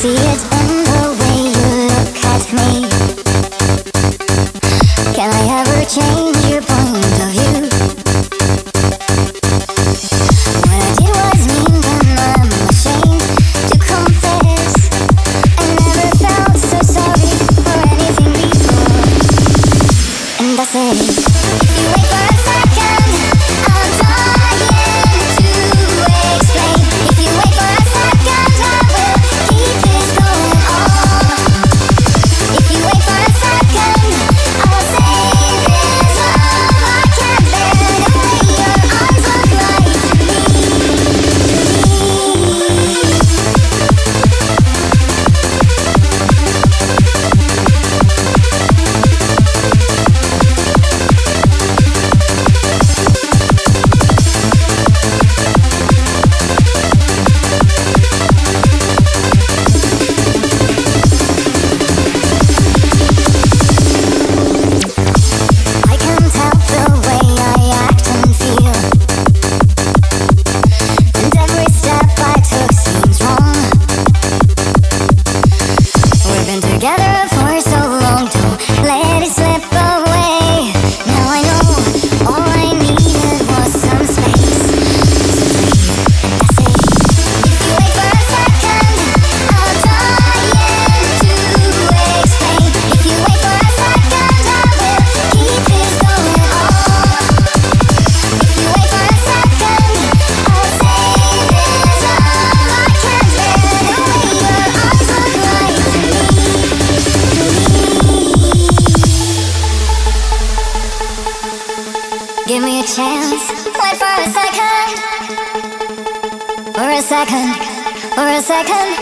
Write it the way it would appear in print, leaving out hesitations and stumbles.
see it in the way you look at me. Can I ever change your point of view? What I did was mean and I'm ashamed to confess. I never felt so sorry for anything before. And I say, if you wait for a second, I'm trying to explain. If you wait for a second, I will keep this going on. If you wait for a second, I'll save this love I can't bear. The way your eyes look like to me. I can't help the way I act and feel, and every step I took seems wrong. We've been together for so long, don't let it slip away. Now I know all I needed was some space. So breathe, and I say, if you wait for a second, I'll try to explain. If you wait for a second, I will keep this going on. If you wait for a second, I'll save this love I can't bear. The way your eyes look like to me. Give me a chance, wait for a second, for a second, for a second.